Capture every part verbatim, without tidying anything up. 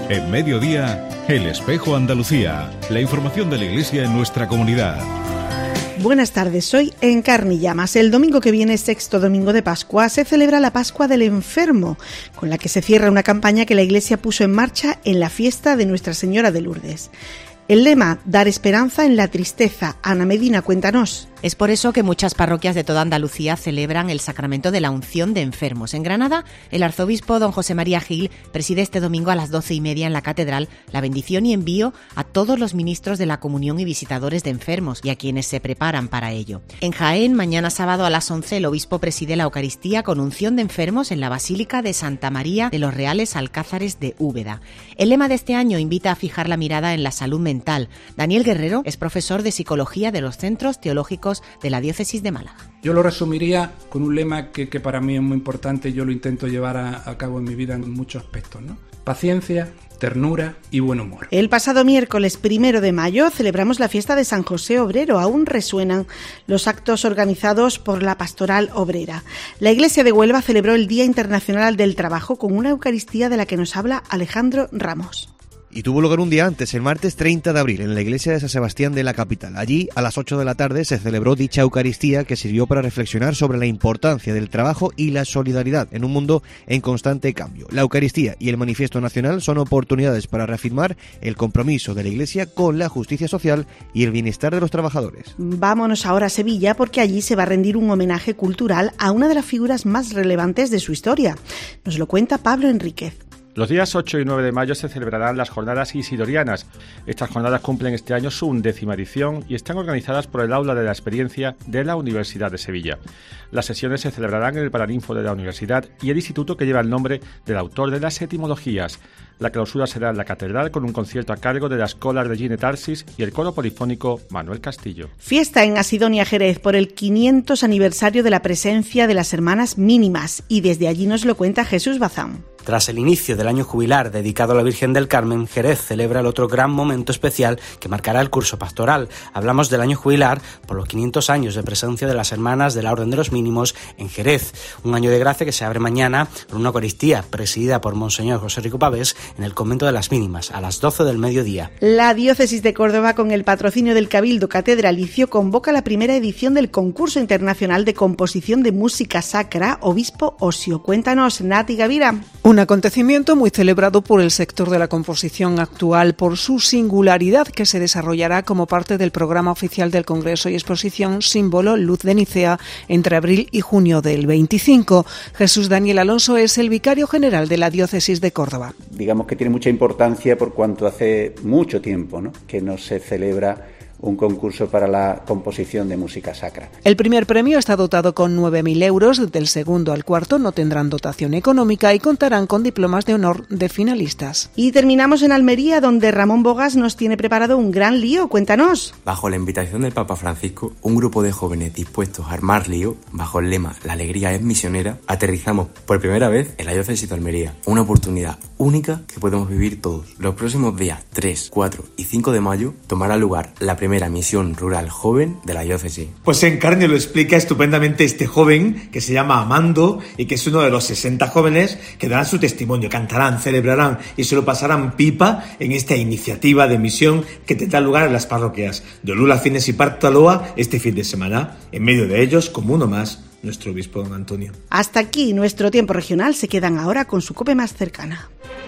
En Mediodía, El Espejo Andalucía. La información de la Iglesia en nuestra comunidad. Buenas tardes, soy Encarni Llamas. El domingo que viene, sexto domingo de Pascua, se celebra la Pascua del Enfermo, con la que se cierra una campaña que la Iglesia puso en marcha en la fiesta de Nuestra Señora de Lourdes. El lema, dar esperanza en la tristeza. Ana Medina, cuéntanos. Es por eso que muchas parroquias de toda Andalucía celebran el sacramento de la unción de enfermos. En Granada, el arzobispo don José María Gil preside este domingo a las doce y media en la catedral la bendición y envío a todos los ministros de la comunión y visitadores de enfermos y a quienes se preparan para ello. En Jaén, mañana sábado a las once, el obispo preside la Eucaristía con unción de enfermos en la Basílica de Santa María de los Reales Alcázares de Úbeda. El lema de este año invita a fijar la mirada en la salud mental. Daniel Guerrero es profesor de Psicología de los Centros Teológicos de la Diócesis de Málaga. Yo lo resumiría con un lema que, que para mí es muy importante y yo lo intento llevar a, a cabo en mi vida en muchos aspectos, ¿no? Paciencia, ternura y buen humor. El pasado miércoles primero de mayo celebramos la fiesta de San José Obrero. Aún resuenan los actos organizados por la Pastoral Obrera. La Iglesia de Huelva celebró el Día Internacional del Trabajo con una Eucaristía de la que nos habla Alejandro Ramos. Y tuvo lugar un día antes, el martes treinta de abril, en la iglesia de San Sebastián de la capital. Allí, a las ocho de la tarde, se celebró dicha Eucaristía que sirvió para reflexionar sobre la importancia del trabajo y la solidaridad en un mundo en constante cambio. La Eucaristía y el Manifiesto Nacional son oportunidades para reafirmar el compromiso de la Iglesia con la justicia social y el bienestar de los trabajadores. Vámonos ahora a Sevilla, porque allí se va a rendir un homenaje cultural a una de las figuras más relevantes de su historia. Nos lo cuenta Pablo Enríquez. Los días ocho y nueve de mayo se celebrarán las Jornadas Isidorianas. Estas jornadas cumplen este año su undécima edición y están organizadas por el Aula de la Experiencia de la Universidad de Sevilla. Las sesiones se celebrarán en el Paraninfo de la Universidad y el instituto que lleva el nombre del autor de las etimologías. La clausura será en la catedral con un concierto a cargo de la Escola Regina Tarsis y el coro polifónico Manuel Castillo. Fiesta en Asidonia, Jerez, por el quinientos aniversario de la presencia de las Hermanas Mínimas, y desde allí nos lo cuenta Jesús Bazán. Tras el inicio del año jubilar dedicado a la Virgen del Carmen, Jerez celebra el otro gran momento especial que marcará el curso pastoral. Hablamos del año jubilar por los quinientos años de presencia de las Hermanas de la Orden de los Mínimos en Jerez. Un año de gracia que se abre mañana con una Eucaristía presidida por Monseñor José Rico Pavés en el convento de las Mínimas a las doce del mediodía. La Diócesis de Córdoba, con el patrocinio del Cabildo Catedralicio, convoca la primera edición del Concurso Internacional de Composición de Música Sacra Obispo Osio. Cuéntanos, Nati Gavira. Un acontecimiento muy celebrado por el sector de la composición actual por su singularidad, que se desarrollará como parte del programa oficial del Congreso y Exposición Símbolo Luz de Nicea entre abril y junio del veinticinco. Jesús Daniel Alonso es el vicario general de la Diócesis de Córdoba. Digamos que tiene mucha importancia por cuanto hace mucho tiempo, ¿no?, que no se celebra un concurso para la composición de música sacra. El primer premio está dotado con nueve mil euros, del segundo al cuarto no tendrán dotación económica y contarán con diplomas de honor de finalistas. Y terminamos en Almería, donde Ramón Bogas nos tiene preparado un gran lío. Cuéntanos. Bajo la invitación del Papa Francisco, un grupo de jóvenes dispuestos a armar lío, bajo el lema "La alegría es misionera", aterrizamos por primera vez en la diócesis de Almería. Una oportunidad única que podemos vivir todos. Los próximos días tres, cuatro y cinco de mayo tomará lugar la primera primera misión rural joven de la diócesis. Pues en carne lo explica estupendamente este joven que se llama Amando y que es uno de los sesenta jóvenes que darán su testimonio, cantarán, celebrarán y se lo pasarán pipa en esta iniciativa de misión que tendrá lugar en las parroquias de Olula, Fines y Partaloa este fin de semana. En medio de ellos, como uno más, nuestro obispo don Antonio. Hasta aquí nuestro tiempo regional. Se quedan ahora con su COPE más cercana.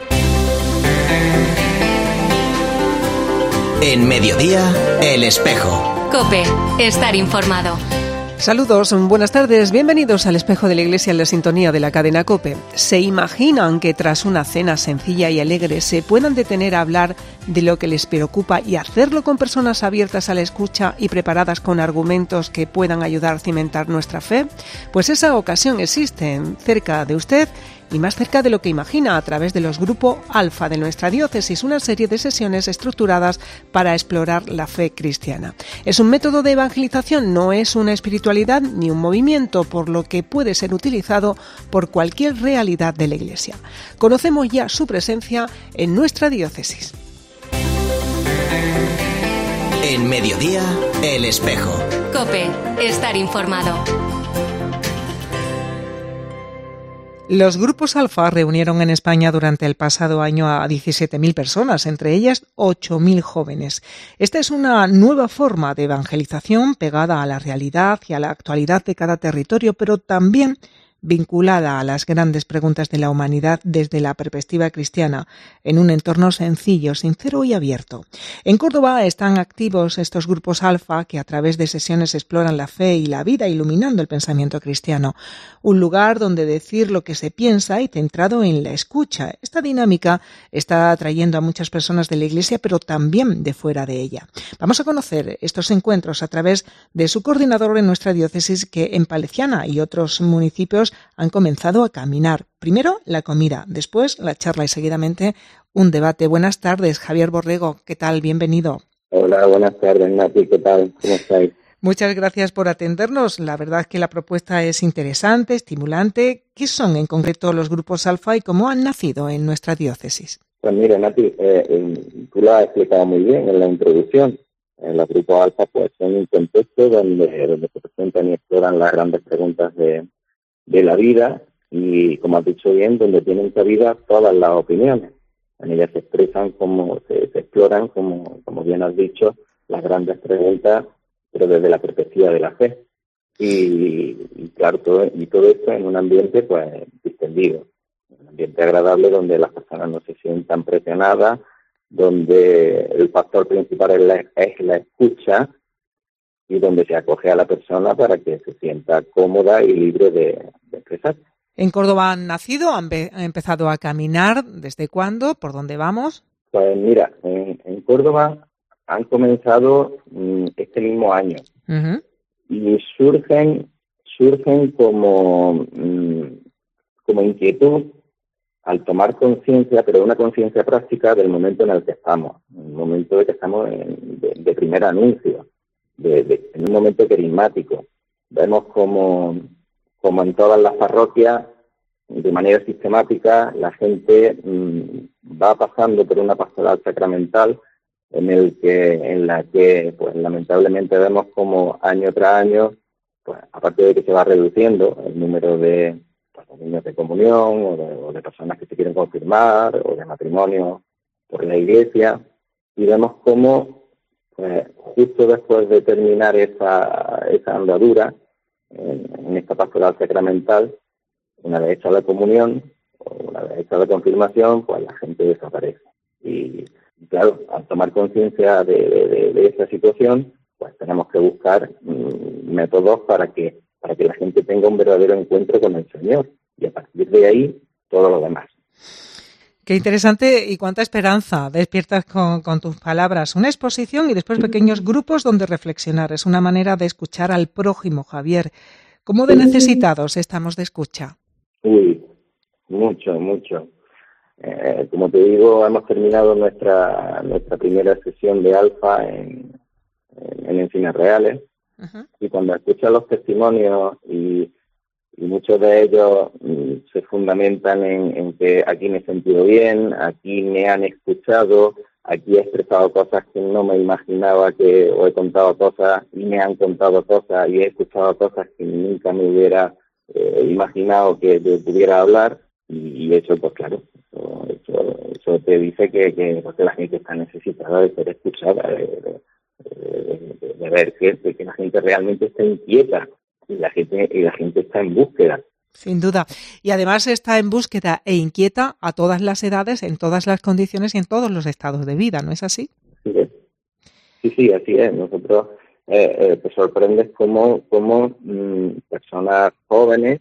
En Mediodía, El Espejo. COPE, estar informado. Saludos, buenas tardes, bienvenidos al Espejo de la Iglesia en la sintonía de la cadena COPE. ¿Se imaginan que tras una cena sencilla y alegre se puedan detener a hablar de lo que les preocupa y hacerlo con personas abiertas a la escucha y preparadas con argumentos que puedan ayudar a cimentar nuestra fe? Pues esa ocasión existe cerca de usted y más cerca de lo que imagina, a través de los Grupo Alfa de nuestra diócesis, una serie de sesiones estructuradas para explorar la fe cristiana. Es un método de evangelización, no es una espiritualidad ni un movimiento, por lo que puede ser utilizado por cualquier realidad de la Iglesia. Conocemos ya su presencia en nuestra diócesis. En Mediodía, El Espejo. COPE, estar informado. Los grupos Alfa reunieron en España durante el pasado año a diecisiete mil personas, entre ellas ocho mil jóvenes. Esta es una nueva forma de evangelización pegada a la realidad y a la actualidad de cada territorio, pero también vinculada a las grandes preguntas de la humanidad desde la perspectiva cristiana, en un entorno sencillo, sincero y abierto. En Córdoba están activos estos grupos Alfa que a través de sesiones exploran la fe y la vida, iluminando el pensamiento cristiano. Un lugar donde decir lo que se piensa y centrado en la escucha. Esta dinámica está atrayendo a muchas personas de la Iglesia, pero también de fuera de ella. Vamos a conocer estos encuentros a través de su coordinador en nuestra diócesis, que en Paleciana y otros municipios han comenzado a caminar. Primero la comida, después la charla y seguidamente un debate. Buenas tardes, Javier Borrego. ¿Qué tal? Bienvenido. Hola, buenas tardes, Nati. ¿Qué tal? ¿Cómo estáis? Muchas gracias por atendernos. La verdad es que la propuesta es interesante, estimulante. ¿Qué son en concreto los grupos Alfa y cómo han nacido en nuestra diócesis? Pues mira, Nati, eh, eh, tú lo has explicado muy bien en la introducción. En los grupos Alfa pues son un contexto donde, donde se presentan y exploran las grandes preguntas de de la vida y, como has dicho bien, donde tienen cabida todas las opiniones. En ellas se expresan, como se, se exploran, como, como bien has dicho, las grandes preguntas, pero desde la perspectiva de la fe. Y, y claro, todo, y todo esto en un ambiente pues distendido, un ambiente agradable donde las personas no se sientan presionadas, donde el factor principal es la, es la escucha, y donde se acoge a la persona para que se sienta cómoda y libre de, de expresar. ¿En Córdoba han nacido? ¿Han be- empezado a caminar? ¿Desde cuándo? ¿Por dónde vamos? Pues mira, en, en Córdoba han comenzado mmm, este mismo año. Uh-huh. Y surgen surgen como, mmm, como inquietud al tomar conciencia, pero una conciencia práctica del momento en el que estamos, el momento de que estamos en, de, de primer anuncio. De, de, en un momento carismático. Vemos como, como en todas las parroquias, de manera sistemática, la gente mmm, va pasando por una pastoral sacramental en el que en la que pues lamentablemente vemos como año tras año, pues aparte de que se va reduciendo el número de, pues, de niños de comunión o de, o de personas que se quieren confirmar o de matrimonio por la Iglesia, y vemos como pues justo después de terminar esa, esa andadura en, en esta pastoral sacramental, una vez hecha la comunión o una vez hecha la confirmación, pues la gente desaparece. Y claro, al tomar conciencia de, de, de esta situación, pues tenemos que buscar mmm, métodos para que para que la gente tenga un verdadero encuentro con el Señor, y a partir de ahí todo lo demás. Qué interesante y cuánta esperanza despiertas con, con tus palabras. Una exposición y después pequeños grupos donde reflexionar. Es una manera de escuchar al prójimo, Javier. ¿Cómo de necesitados estamos de escucha? Uy, mucho, mucho. Eh, como te digo, hemos terminado nuestra nuestra primera sesión de Alfa en, en, en Encinas Reales. Uh-huh. Y cuando escuchas los testimonios y y muchos de ellos mm, se fundamentan en, en que aquí me he sentido bien, aquí me han escuchado, aquí he expresado cosas que no me imaginaba, que o he contado cosas y me han contado cosas y he escuchado cosas que nunca me hubiera eh, imaginado que pudiera hablar, y, y eso, pues claro, eso, eso, eso te dice que, que, pues, que la gente está necesitada de ser escuchada, de, de, de, de, de ver que, de que la gente realmente está inquieta. Y la gente y la gente está en búsqueda. Sin duda. Y además está en búsqueda e inquieta a todas las edades, en todas las condiciones y en todos los estados de vida, ¿no es así? Sí, sí, sí, así es. Nosotros eh, eh, te sorprendes cómo, cómo mmm, personas jóvenes,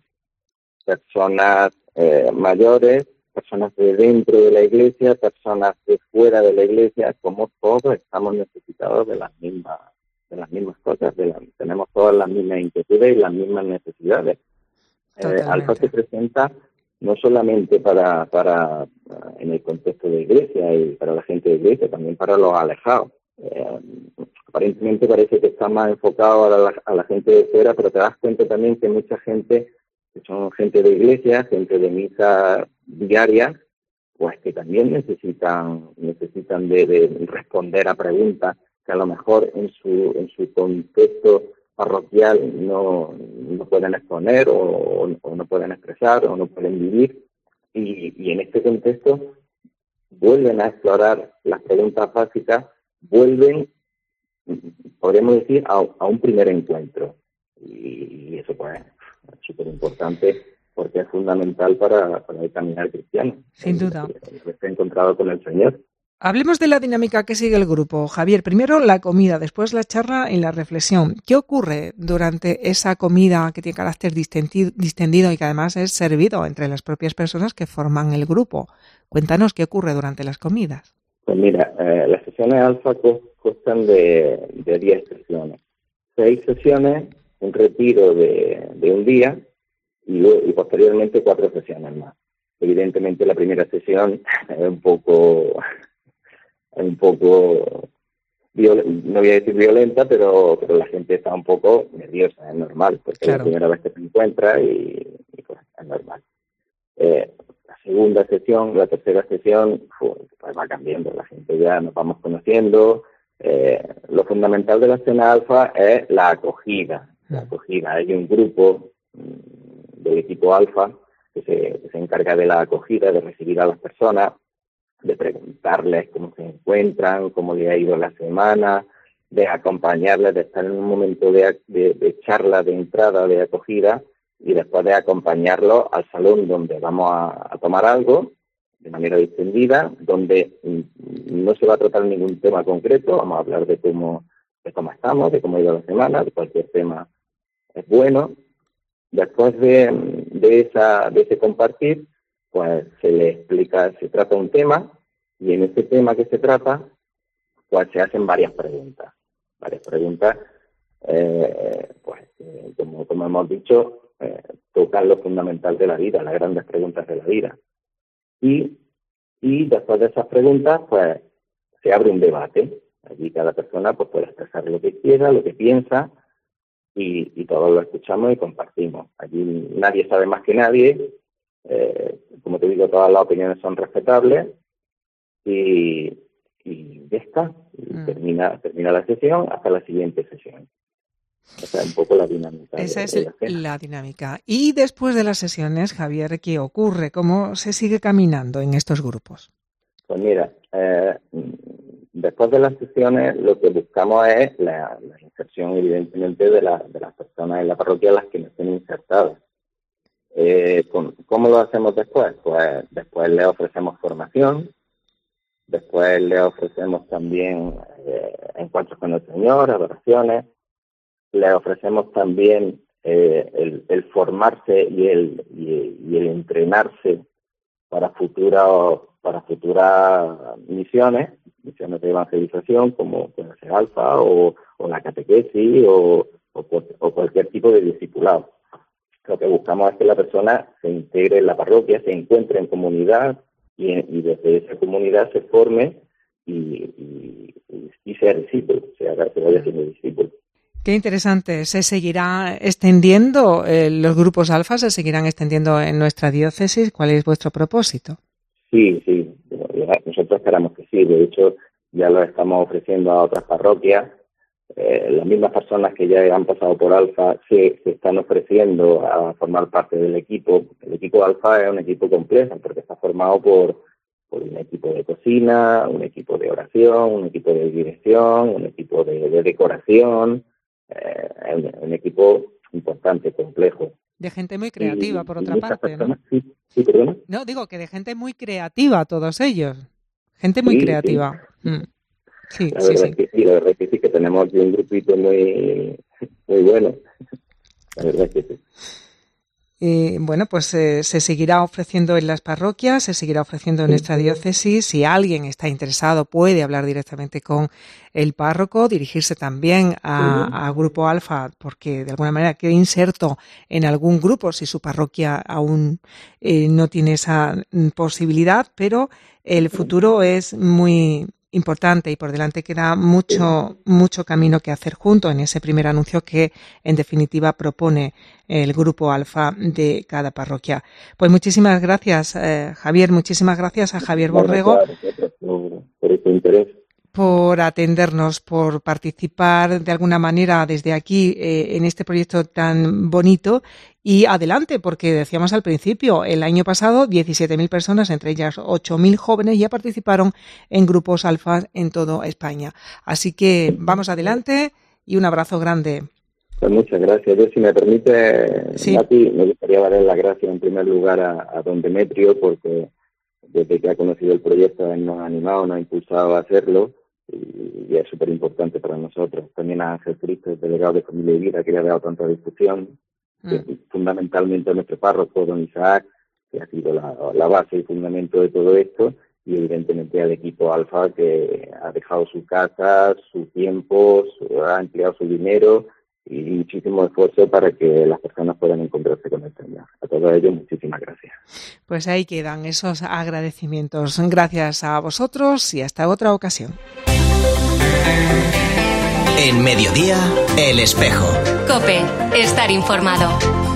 personas eh, mayores, personas de dentro de la Iglesia, personas de fuera de la Iglesia, como todos estamos necesitados de las mismas de las mismas cosas, de la, tenemos todas las mismas inquietudes y las mismas necesidades. Eh, Alfa se presenta no solamente para, para en el contexto de Iglesia y para la gente de Iglesia, también para los alejados. Eh, aparentemente parece que está más enfocado a la, a la gente de fuera, pero te das cuenta también que mucha gente, que son gente de Iglesia, gente de misa diaria, pues que también necesitan necesitan de, de responder a preguntas que a lo mejor en su en su contexto parroquial no, no pueden exponer o, o no pueden expresar o no pueden vivir. Y, y en este contexto vuelven a explorar las preguntas básicas, vuelven, podríamos decir, a, a un primer encuentro. Y, y eso pues es súper importante porque es fundamental para, para el caminar cristiano. Sin duda. Estar encontrado con el Señor. Hablemos de la dinámica que sigue el grupo. Javier, primero la comida, después la charla y la reflexión. ¿Qué ocurre durante esa comida que tiene carácter distendido y que además es servido entre las propias personas que forman el grupo? Cuéntanos qué ocurre durante las comidas. Pues mira, eh, las sesiones alfa constan de, de diez sesiones. Seis sesiones, un retiro de, de un día y, y posteriormente cuatro sesiones más. Evidentemente la primera sesión es un poco... un poco, no voy a decir violenta, pero, pero la gente está un poco nerviosa, es normal, porque claro. Es la primera vez que se encuentra y, y pues es normal. Eh, la segunda sesión, la tercera sesión, pues, pues va cambiando, la gente ya nos vamos conociendo. Eh, lo fundamental de la cena alfa es la acogida. La acogida. Hay un grupo mmm, del equipo alfa que se, que se encarga de la acogida, de recibir a las personas, de preguntarles cómo se encuentran, cómo le ha ido la semana, de acompañarles, de estar en un momento de, de, de charla, de entrada, de acogida, y después de acompañarlos al salón donde vamos a, a tomar algo, de manera distendida, donde no se va a tratar ningún tema concreto, vamos a hablar de cómo, de cómo estamos, de cómo ha ido la semana, de cualquier tema es bueno. Después de, de, esa, de ese compartir, pues se le explica, se trata un tema, y en ese tema que se trata, pues se hacen varias preguntas. Varias preguntas, eh, pues eh, como, como hemos dicho, eh, tocan lo fundamental de la vida, las grandes preguntas de la vida. Y, y después de esas preguntas, pues se abre un debate. Allí cada persona pues puede expresar lo que quiera, lo que piensa, y, y todos lo escuchamos y compartimos. Allí nadie sabe más que nadie. Eh, como te digo, todas las opiniones son respetables y, y ya está. Y mm. termina, termina la sesión hasta la siguiente sesión. Esa es un poco la dinámica. Esa de, es de la, la dinámica. Y después de las sesiones, Javier, ¿qué ocurre? ¿Cómo se sigue caminando en estos grupos? Pues mira, eh, después de las sesiones lo que buscamos es la, la inserción, evidentemente, de, la, de las personas en la parroquia, las que no estén insertadas. Eh, ¿Cómo lo hacemos después? Pues después le ofrecemos formación, después le ofrecemos también eh, encuentros con el Señor, adoraciones, le ofrecemos también eh, el, el formarse y el, y, y el entrenarse para futuras para futuras misiones, misiones de evangelización como puede ser Alfa o, o la catequesis o, o, o cualquier tipo de discipulado. Lo que buscamos es que la persona se integre en la parroquia, se encuentre en comunidad y, y desde esa comunidad se forme y, y, y sea discípulo, se, haga, se vaya siendo discípulo. Qué interesante. ¿Se seguirá extendiendo eh, los grupos alfa? ¿Se seguirán extendiendo en nuestra diócesis? ¿Cuál es vuestro propósito? Sí, sí. Nosotros esperamos que sí. De hecho, ya lo estamos ofreciendo a otras parroquias. Eh, las mismas personas que ya han pasado por Alfa se, se están ofreciendo a formar parte del equipo. El equipo Alfa es un equipo complejo porque está formado por, por un equipo de cocina, un equipo de oración, un equipo de dirección, un equipo de, de decoración. Eh, es un, un equipo importante, complejo. De gente muy creativa, y, por otra parte, personas, ¿no? Sí, sí, perdona. No, digo que de gente muy creativa todos ellos. Gente muy sí, creativa. Sí. Mm. Sí, la sí, verdad sí. Que sí, la verdad que sí, que tenemos un grupito muy, muy bueno. La verdad que sí. Eh, bueno, pues eh, se seguirá ofreciendo en las parroquias, se seguirá ofreciendo en nuestra diócesis. Si alguien está interesado, puede hablar directamente con el párroco, dirigirse también a, a Grupo Alfa, porque de alguna manera quede inserto en algún grupo si su parroquia aún eh, no tiene esa posibilidad, pero el futuro es muy importante y por delante queda mucho mucho camino que hacer junto en ese primer anuncio que en definitiva propone el Grupo Alfa de cada parroquia. Pues muchísimas gracias, eh, Javier, muchísimas gracias a Javier Borrego por, por este interés. por atendernos, por participar de alguna manera desde aquí eh, en este proyecto tan bonito. Y adelante, porque decíamos al principio, el año pasado diecisiete mil personas, entre ellas ocho mil jóvenes, ya participaron en grupos alfa en toda España. Así que vamos adelante y un abrazo grande. Pues muchas gracias. Yo, si me permite, sí. Nati, me gustaría darle las gracias en primer lugar a, a don Demetrio, porque desde que ha conocido el proyecto él nos ha animado, nos ha impulsado a hacerlo, y, y es súper importante para nosotros. También a Ángel Cristo, el delegado de Familia y Vida, que le ha dado tanta difusión. Mm. Fundamentalmente a nuestro párroco, don Isaac, que ha sido la, la base y fundamento de todo esto, y evidentemente al equipo Alfa, que ha dejado su casa, su tiempo, su, ha empleado su dinero y muchísimo esfuerzo para que las personas puedan encontrarse con el Señor. A todos ellos, muchísimas gracias. Pues ahí quedan esos agradecimientos. Gracias a vosotros y hasta otra ocasión. En Mediodía, El Espejo. COPE, estar informado.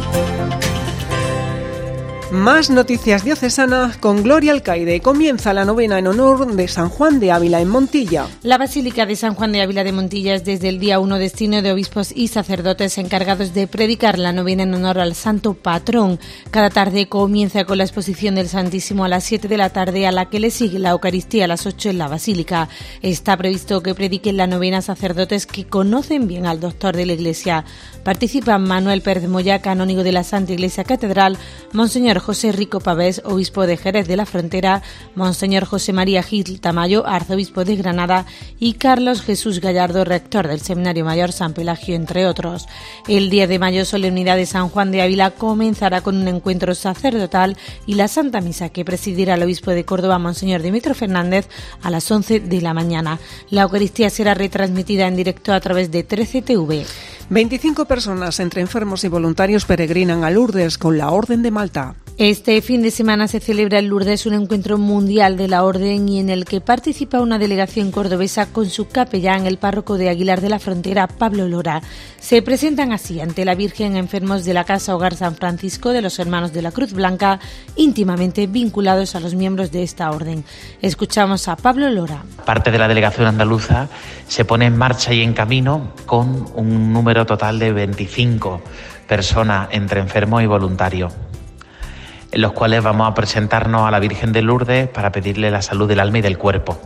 Más noticias diocesanas con Gloria Alcaide. Comienza la novena en honor de San Juan de Ávila en Montilla. La Basílica de San Juan de Ávila de Montilla es desde el día uno destino de obispos y sacerdotes encargados de predicar la novena en honor al santo patrón. Cada tarde comienza con la exposición del Santísimo a las siete de la tarde, a la que le sigue la Eucaristía a las ocho en la Basílica. Está previsto que prediquen la novena sacerdotes que conocen bien al Doctor de la Iglesia. Participan Manuel Pérez Moya, canónigo de la Santa Iglesia Catedral, Monseñor José Rico Pavés, obispo de Jerez de la Frontera, Monseñor José María Gil Tamayo, arzobispo de Granada, y Carlos Jesús Gallardo, rector del Seminario Mayor San Pelagio, entre otros. El diez de mayo, solemnidad de San Juan de Ávila, comenzará con un encuentro sacerdotal y la Santa Misa, que presidirá el obispo de Córdoba, Monseñor Dimitro Fernández, a las once de la mañana. La Eucaristía será retransmitida en directo a través de trece T V. veinticinco personas, entre enfermos y voluntarios, peregrinan a Lourdes con la Orden de Malta. Este fin de semana se celebra en Lourdes un encuentro mundial de la Orden y en el que participa una delegación cordobesa con su capellán, el párroco de Aguilar de la Frontera, Pablo Lora. Se presentan así ante la Virgen enfermos de la Casa Hogar San Francisco de los Hermanos de la Cruz Blanca, íntimamente vinculados a los miembros de esta orden. Escuchamos a Pablo Lora. Parte de la delegación andaluza se pone en marcha y en camino con un número total de veinticinco personas entre enfermos y voluntarios, en los cuales vamos a presentarnos a la Virgen de Lourdes para pedirle la salud del alma y del cuerpo.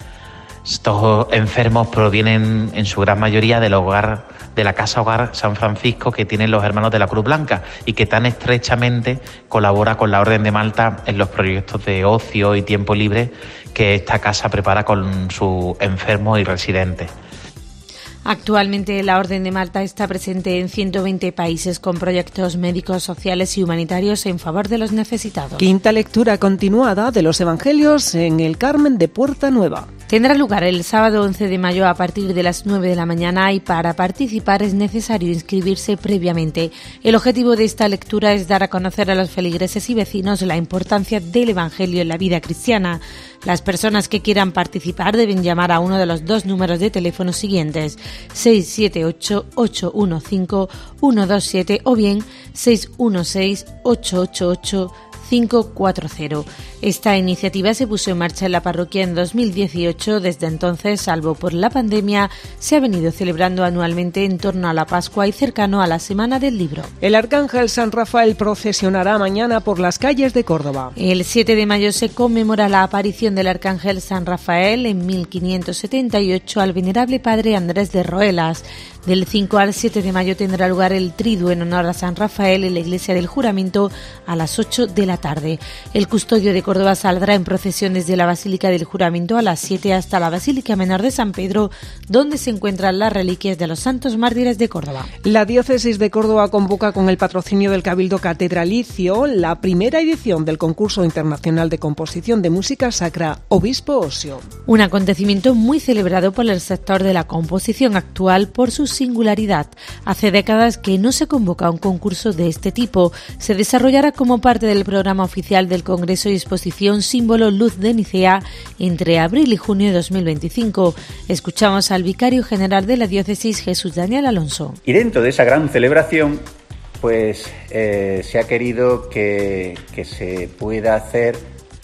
Estos enfermos provienen en su gran mayoría del hogar, de la Casa Hogar San Francisco que tienen los Hermanos de la Cruz Blanca y que tan estrechamente colabora con la Orden de Malta en los proyectos de ocio y tiempo libre que esta casa prepara con sus enfermos y residentes. Actualmente la Orden de Malta está presente en ciento veinte países con proyectos médicos, sociales y humanitarios en favor de los necesitados. Quinta lectura continuada de los Evangelios en el Carmen de Puerta Nueva. Tendrá lugar el sábado once de mayo a partir de las nueve de la mañana y para participar es necesario inscribirse previamente. El objetivo de esta lectura es dar a conocer a los feligreses y vecinos la importancia del Evangelio en la vida cristiana. Las personas que quieran participar deben llamar a uno de los dos números de teléfono siguientes: seis siete ocho, ocho uno cinco, uno dos siete o bien seis uno seis, ocho ocho ocho, cinco cuatro cero. Esta iniciativa se puso en marcha en la parroquia en dos mil dieciocho. Desde entonces, salvo por la pandemia, se ha venido celebrando anualmente en torno a la Pascua y cercano a la Semana del Libro. El Arcángel San Rafael procesionará mañana por las calles de Córdoba. El siete de mayo se conmemora la aparición del Arcángel San Rafael en mil quinientos setenta y ocho al venerable padre Andrés de Roelas. Del cinco al siete de mayo tendrá lugar el triduo en honor a San Rafael en la Iglesia del Juramento a las ocho de la tarde. El custodio de Córdoba saldrá en procesión desde la Basílica del Juramento a las siete hasta la Basílica Menor de San Pedro, donde se encuentran las reliquias de los santos mártires de Córdoba. La Diócesis de Córdoba convoca con el patrocinio del Cabildo Catedralicio la primera edición del Concurso Internacional de Composición de Música Sacra Obispo Osio. Un acontecimiento muy celebrado por el sector de la composición actual por sus singularidad. Hace décadas que no se convoca un concurso de este tipo. Se desarrollará como parte del programa oficial del Congreso y Exposición Símbolo Luz de Nicea entre abril y junio de dos mil veinticinco. Escuchamos al vicario general de la diócesis, Jesús Daniel Alonso. Y dentro de esa gran celebración, pues eh, se ha querido que, que se pueda hacer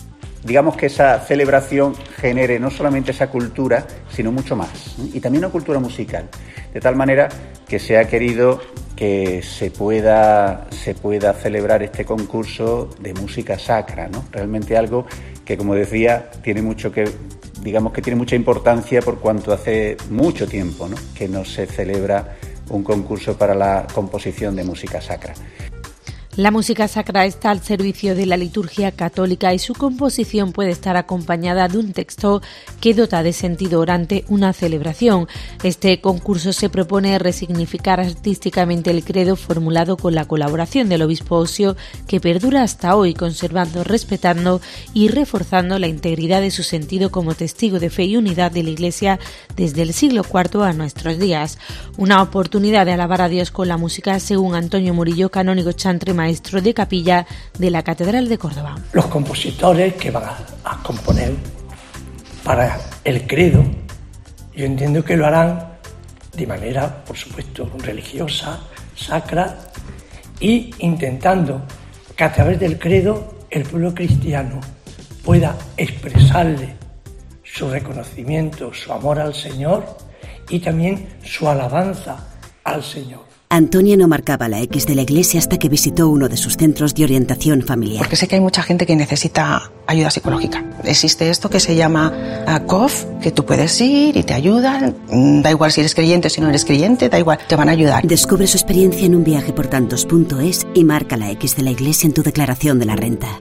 digamos que esa celebración genere no solamente esa cultura, sino mucho más, ¿eh? Y también una cultura musical, de tal manera que se ha querido que se pueda, se pueda celebrar este concurso de música sacra, ¿no? Realmente algo que, como decía, tiene mucho que, digamos que tiene mucha importancia por cuanto hace mucho tiempo, ¿no?, que no se celebra un concurso para la composición de música sacra. La música sacra está al servicio de la liturgia católica y su composición puede estar acompañada de un texto que dota de sentido orante una celebración. Este concurso se propone resignificar artísticamente el credo formulado con la colaboración del obispo Osio, que perdura hasta hoy, conservando, respetando y reforzando la integridad de su sentido como testigo de fe y unidad de la Iglesia desde el siglo cuarto a nuestros días. Una oportunidad de alabar a Dios con la música, según Antonio Murillo, canónigo chantre, maestro de capilla de la Catedral de Córdoba. Los compositores que van a, a componer para el credo, yo entiendo que lo harán de manera, por supuesto, religiosa, sacra, y intentando que a través del credo el pueblo cristiano pueda expresarle su reconocimiento, su amor al Señor y también su alabanza al Señor. Antonia no marcaba la X de la iglesia hasta que visitó uno de sus centros de orientación familiar. Porque sé que hay mucha gente que necesita ayuda psicológica. Existe esto que se llama uh, C O F, que tú puedes ir y te ayudan. Da igual si eres creyente o si no eres creyente, da igual, te van a ayudar. Descubre su experiencia en un viaje por tantos punto es y marca la X de la iglesia en tu declaración de la renta.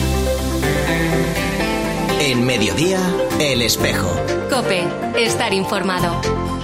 En Mediodía, El Espejo. COPE, estar informado.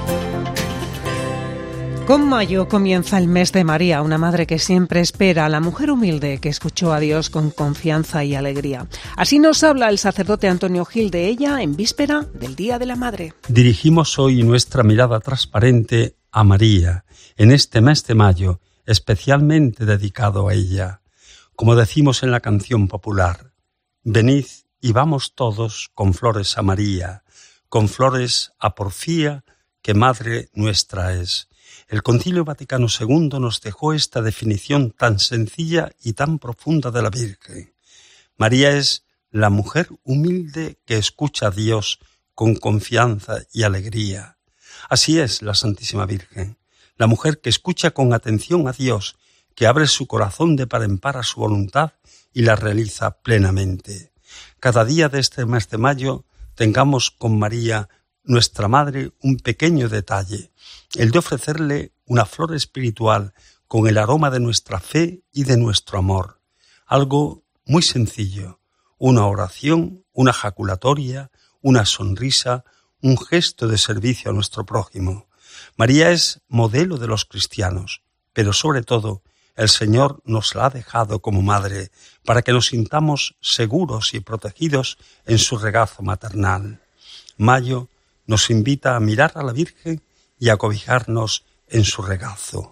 Con mayo comienza el mes de María, una madre que siempre espera, a la mujer humilde que escuchó a Dios con confianza y alegría. Así nos habla el sacerdote Antonio Gil de ella en víspera del Día de la Madre. Dirigimos hoy nuestra mirada transparente a María, en este mes de mayo, especialmente dedicado a ella. Como decimos en la canción popular, venid y vamos todos con flores a María, con flores a Porfía, que madre nuestra es. El Concilio Vaticano segundo nos dejó esta definición tan sencilla y tan profunda de la Virgen. María es la mujer humilde que escucha a Dios con confianza y alegría. Así es la Santísima Virgen, la mujer que escucha con atención a Dios, que abre su corazón de par en par a su voluntad y la realiza plenamente. Cada día de este mes de mayo tengamos con María, nuestra Madre, un pequeño detalle, el de ofrecerle una flor espiritual con el aroma de nuestra fe y de nuestro amor. Algo muy sencillo, una oración, una jaculatoria, una sonrisa, un gesto de servicio a nuestro prójimo. María es modelo de los cristianos, pero sobre todo el Señor nos la ha dejado como madre para que nos sintamos seguros y protegidos en su regazo maternal. Mayo nos invita a mirar a la Virgen y a cobijarnos en su regazo.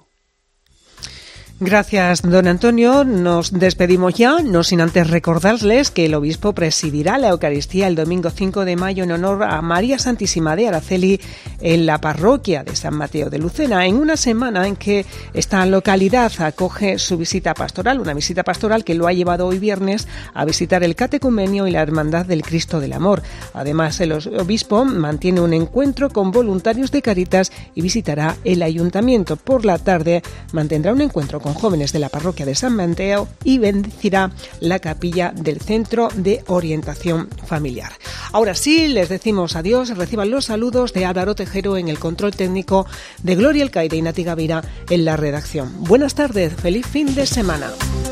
Gracias, don Antonio. Nos despedimos ya, no sin antes recordarles que el obispo presidirá la Eucaristía el domingo cinco de mayo en honor a María Santísima de Araceli en la parroquia de San Mateo de Lucena, en una semana en que esta localidad acoge su visita pastoral, una visita pastoral que lo ha llevado hoy viernes a visitar el catecumenio y la Hermandad del Cristo del Amor. Además, el obispo mantiene un encuentro con voluntarios de Cáritas y visitará el ayuntamiento. Por la tarde mantendrá un encuentro con jóvenes de la parroquia de San Mateo y bendecirá la capilla del Centro de Orientación Familiar. Ahora sí, les decimos adiós, reciban los saludos de Álvaro Tejero en el control técnico, de Gloria Alcaide y Nati Gavira en la redacción. Buenas tardes, feliz fin de semana.